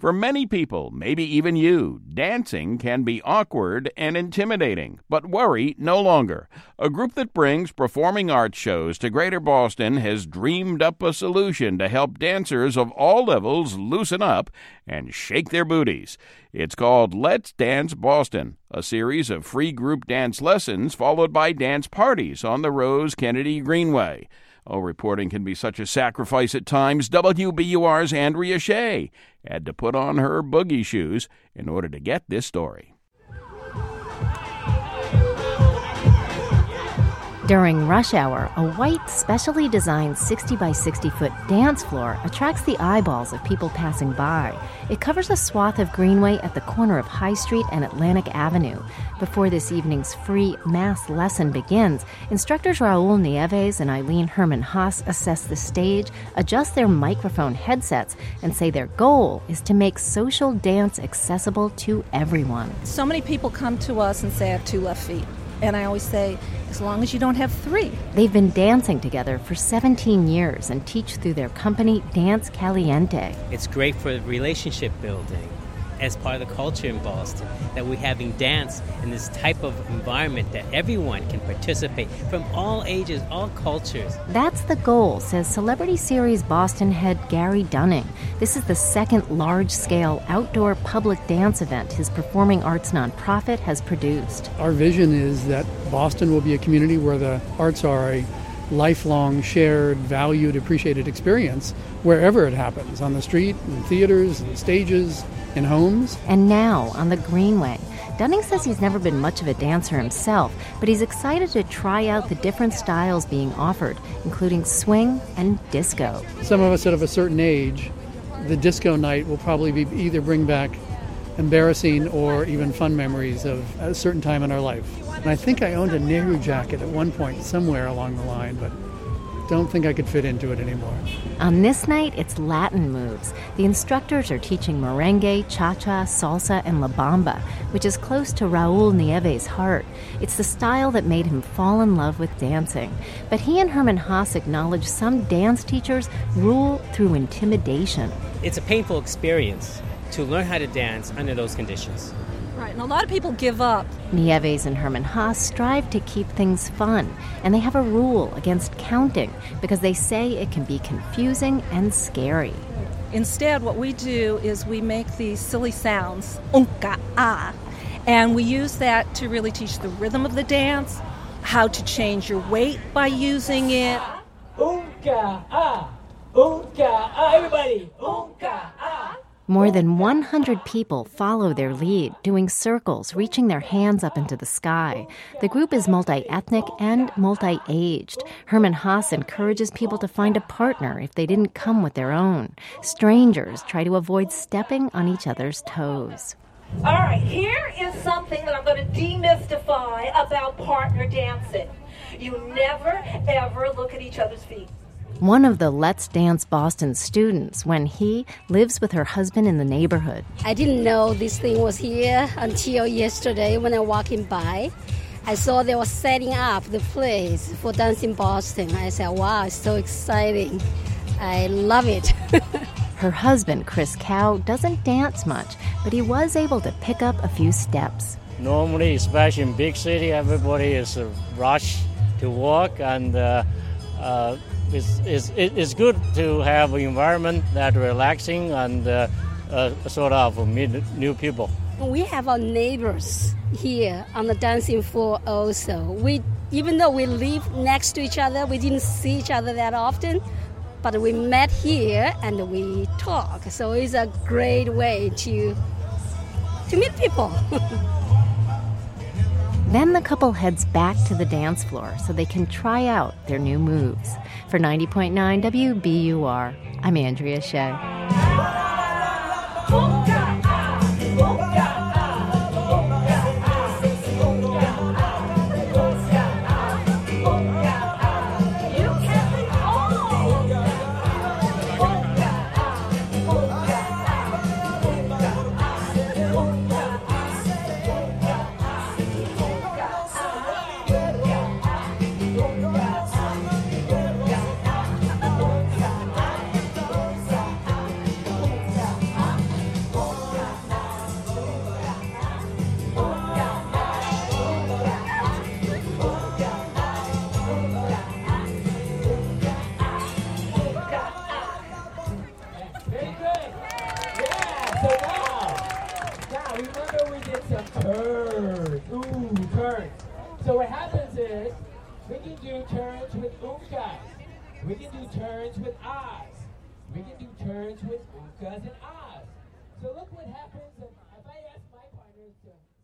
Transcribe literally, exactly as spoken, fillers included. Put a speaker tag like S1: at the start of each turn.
S1: For many people, maybe even you, dancing can be awkward and intimidating. But worry no longer. A group that brings performing arts shows to Greater Boston has dreamed up a solution to help dancers of all levels loosen up and shake their booties. It's called Let's Dance Boston, a series of free group dance lessons followed by dance parties on the Rose Kennedy Greenway. Oh, reporting can be such a sacrifice at times. W B U R's Andrea Shea had to put on her boogie shoes in order to get this story.
S2: During rush hour, a white, specially designed sixty by sixty foot dance floor attracts the eyeballs of people passing by. It covers a swath of Greenway at the corner of High Street and Atlantic Avenue. Before this evening's free mass lesson begins, instructors Raul Nieves and Eileen Herman Haas assess the stage, adjust their microphone headsets, and say their goal is to make social dance accessible to everyone.
S3: So many people come to us and say, I have two left feet. And I always say, as long as you don't have three.
S2: They've been dancing together for seventeen years and teach through their company, Dance Caliente.
S4: It's great for relationship building as part of the culture in Boston, that we're having dance in this type of environment that everyone can participate from all ages, all cultures.
S2: That's the goal, says Celebrity Series Boston head Gary Dunning. This is the second large-scale outdoor public dance event his performing arts nonprofit has produced.
S5: Our vision is that Boston will be a community where the arts are a lifelong, shared, valued, appreciated experience wherever it happens, on the street, in theaters, in stages, in homes.
S2: And now, on the Greenway. Dunning says he's never been much of a dancer himself, but he's excited to try out the different styles being offered, including swing and disco.
S5: Some of us that of a certain age, the disco night will probably be either bring back embarrassing or even fun memories of a certain time in our life. And I think I owned a Nehru jacket at one point somewhere along the line, but don't think I could fit into it anymore.
S2: On this night, it's Latin moves. The instructors are teaching merengue, cha-cha, salsa, and la bamba, which is close to Raul Nieves' heart. It's the style that made him fall in love with dancing. But he and Herman Haas acknowledge some dance teachers rule through intimidation.
S4: It's a painful experience to learn how to dance under those conditions.
S3: Right, and a lot of people give up.
S2: Nieves and Herman Haas strive to keep things fun, and they have a rule against counting because they say it can be confusing and scary.
S3: Instead, what we do is we make these silly sounds, unka, ah, and we use that to really teach the rhythm of the dance, how to change your weight by using it.
S6: Unka, ah, unka, ah, everybody, unka, ah.
S2: More than one hundred people follow their lead, doing circles, reaching their hands up into the sky. The group is multi-ethnic and multi-aged. Herman Haas encourages people to find a partner if they didn't come with their own. Strangers try to avoid stepping on each other's toes.
S7: All right, here is something that I'm going to demystify about partner dancing. You never, ever look at each other's feet.
S2: One of the Let's Dance Boston students, when he lives with her husband in the neighborhood.
S8: I didn't know this thing was here until yesterday when I was walking by. I saw they were setting up the place for Dancing Boston. I said, wow, it's so exciting. I love it.
S2: Her husband, Chris Cow, doesn't dance much, but he was able to pick up a few steps.
S9: Normally, especially in big city, everybody is uh, rushed to walk, and uh, uh, It's, it's, it's good to have an environment that's relaxing and uh, uh, sort of meet new people.
S8: We have our neighbors here on the dancing floor also. We, even though we live next to each other, we didn't see each other that often, but we met here and we talk. So it's a great way to, to meet people.
S2: Then the couple heads back to the dance floor so they can try out their new moves. For ninety point nine W B U R, I'm Andrea Shea.
S6: remember we did some turns. Ooh, turns. So what happens is, we can do turns with umkas. We can do turns with ahs. We can do turns with umkas and ahs. So look what happens if, if I ask my partners to